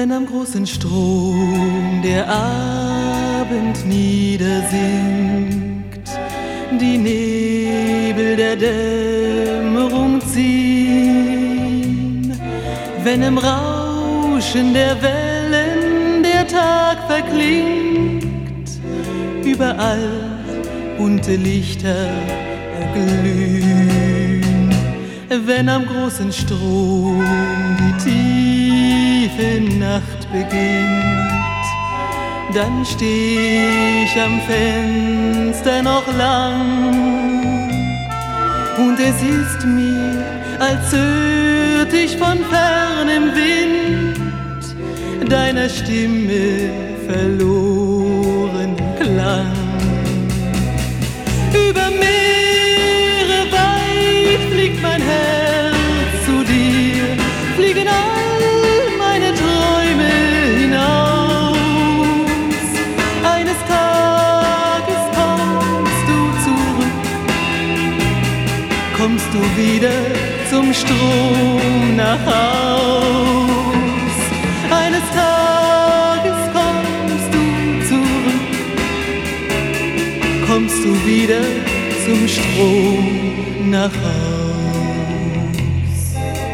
Wenn am großen Strom der Abend niedersinkt, die Nebel der Dämmerung ziehen, wenn im Rauschen der Wellen der Tag verklingt, überall bunte Lichter erglühen, wenn am großen Strom die tiefe Nacht beginnt, dann steh ich am Fenster noch lang und es ist mir, als hört ich von fernem Wind deiner Stimme verloren Klang. Über Meere weit fliegt mein Herz zu dir, fliegen all meine Träume hinaus. Eines Tages kommst du wieder zum Strom nach Haus. Eines Tages kommst du wieder zum Strom nach Haus.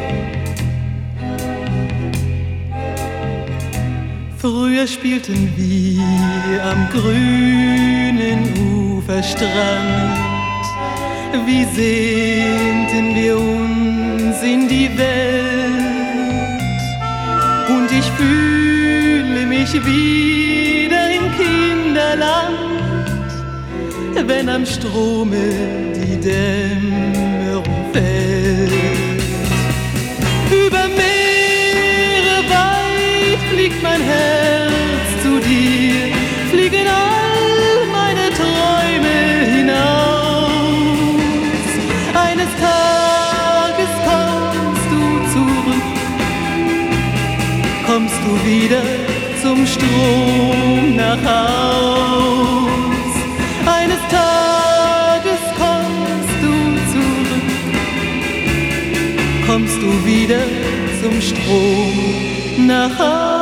Früher spielten wir am grünen Uferstrand, wie sehnten wir uns in die Welt, und ich fühle mich wieder im Kinderland, wenn am Strome die Dämmerung fällt. Über Meere weit fliegt mein Herz zu dir, fliegen all meine Träume hinaus. Eines Tages kommst du wieder zum Strom nach Haus. Eines Tages kommst du wieder zum Strom nach Haus.